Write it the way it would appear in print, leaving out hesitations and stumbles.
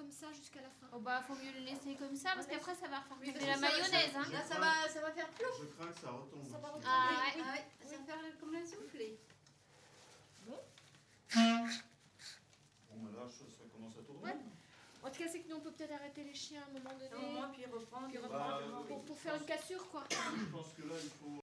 comme ça jusqu'à la fin. Oh bah faut mieux le laisser comme ça parce qu'après ça va refaire Oui, tomber la mayonnaise. Hein. Là, ça va faire plouf. Je crains que ça retombe. Ça va retomber. Ah ouais. Ah ouais, ça va faire comme un soufflé. Bon, bah là, ça commence à tourner. Ouais. En tout cas, c'est que nous, on peut peut-être arrêter les chiens à un moment donné. Au moins, puis reprendre. Puis Bah, pour faire une cassure, quoi. Je pense que là, il faut...